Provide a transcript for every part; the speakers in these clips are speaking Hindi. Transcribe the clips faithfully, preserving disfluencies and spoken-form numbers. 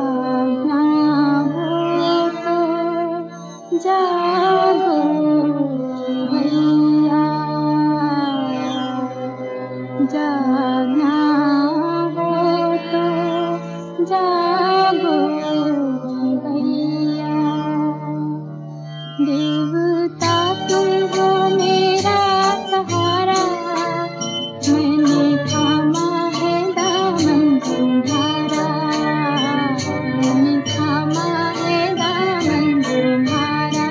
जागना हो तो जागो भैया, जागना हो तो जागो भैया। देवता तुम हो मेरा सहारा, मैंने थामा है दामन तुम्हारा, मैंने थामा है दामन तुम्हारा।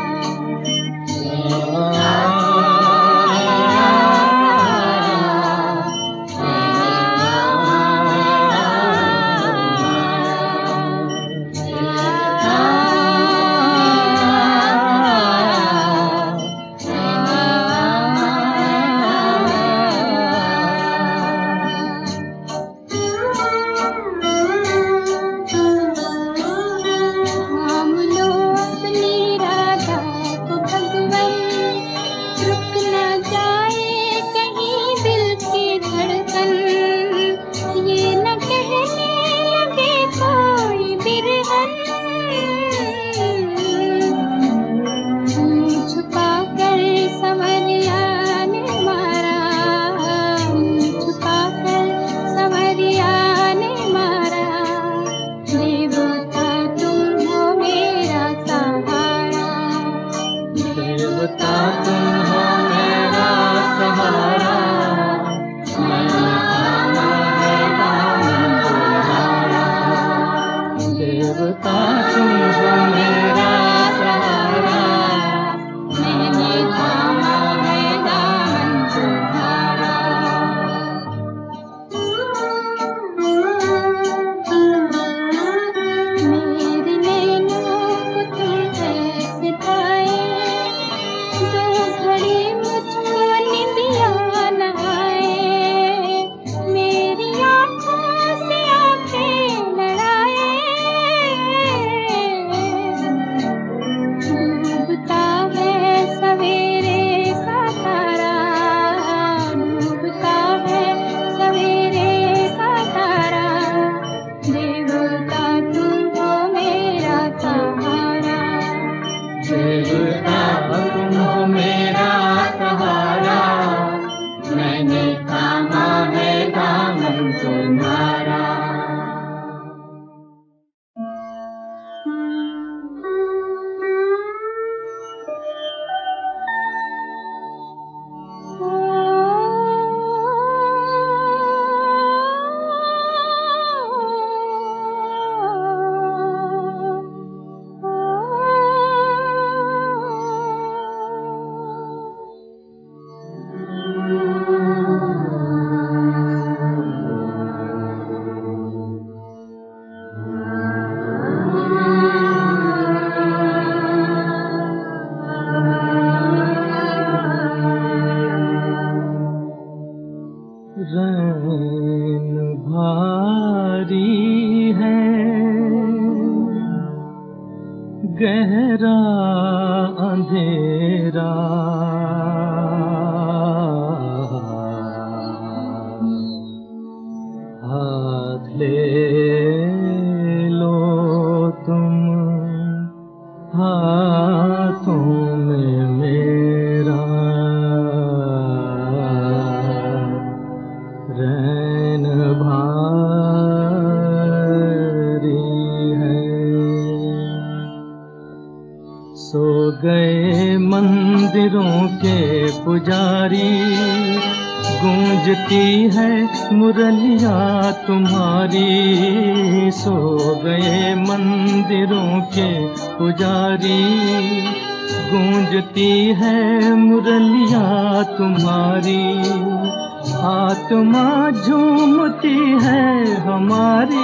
गहरा अंधेरा हाथ ले लो तुम हाथों में मेरा रैन भारी है। सो गए मंदिरों के पुजारी गूंजती है मुरलिया तुम्हारी। सो गए मंदिरों के पुजारी गूंजती है मुरलिया तुम्हारी। आत्मा झूमती है हमारी।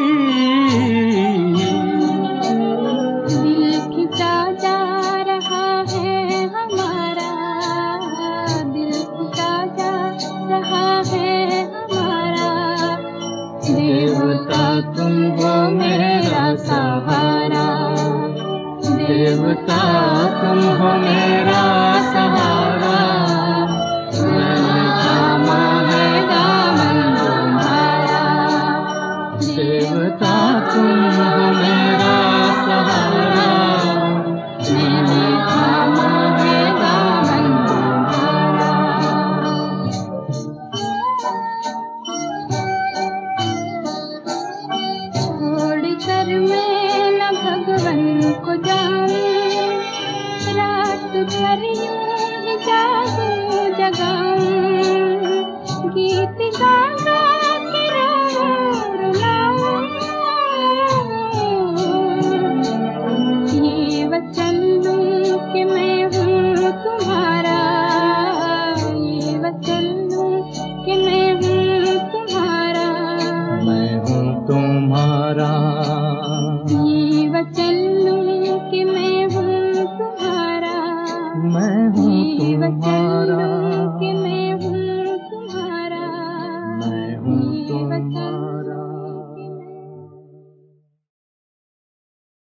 दिल खिंचा जा रहा है हमारा, दिल खिंचा जा रहा है हमारा। देवता तुम हो मेरा सहारा, देवता तुम हो मेरा सहारा। मैंने थामा है दामन तुम्हारा, देवता तुम हो में न भगवन को जान